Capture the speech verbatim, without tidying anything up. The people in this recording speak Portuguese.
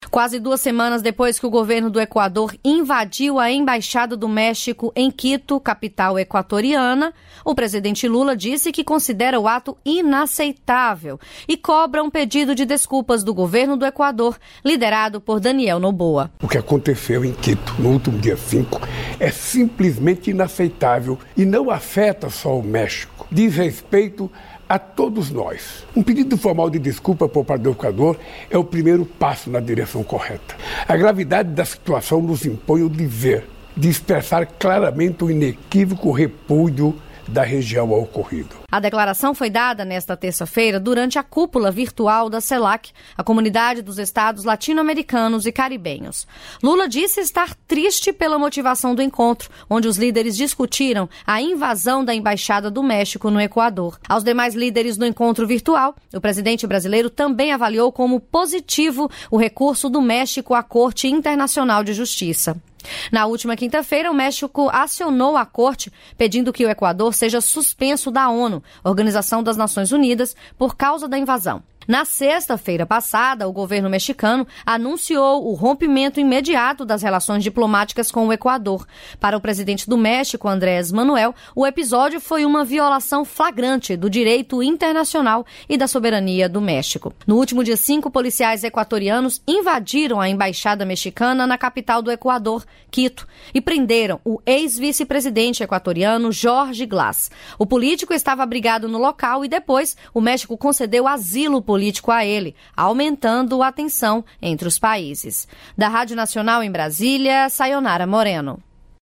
Quase duas semanas depois que o governo do Equador invadiu a Embaixada do México em Quito, capital equatoriana, o presidente Lula disse que considera o ato inaceitável e cobra um pedido de desculpas do governo do Equador, liderado por Daniel Noboa. O que aconteceu em Quito no último dia cinco é simplesmente inaceitável e não afeta só o México. Diz respeito a todos nós. Um pedido formal de desculpa por parte do Equador é o primeiro passo na direção correta. A gravidade da situação nos impõe o dever de expressar claramente o inequívoco repúdio da região ao ocorrido. A declaração foi dada nesta terça-feira durante a cúpula virtual da CELAC, a Comunidade dos Estados Latino-Americanos e Caribenhos. Lula disse estar triste pela motivação do encontro, onde os líderes discutiram a invasão da Embaixada do México no Equador. Aos demais líderes do encontro virtual, o presidente brasileiro também avaliou como positivo o recurso do México à Corte Internacional de Justiça. Na última quinta-feira, o México acionou a corte pedindo que o Equador seja suspenso da ONU, Organização das Nações Unidas, por causa da invasão. Na sexta-feira passada, o governo mexicano anunciou o rompimento imediato das relações diplomáticas com o Equador. Para o presidente do México, Andrés Manuel, o episódio foi uma violação flagrante do direito internacional e da soberania do México. No último dia cinco, policiais equatorianos invadiram a embaixada mexicana na capital do Equador, Quito, e prenderam o ex-vice-presidente equatoriano Jorge Glass. O político estava abrigado no local e depois o México concedeu asilo político político a ele, aumentando a tensão entre os países. Da Rádio Nacional em Brasília, Sayonara Moreno.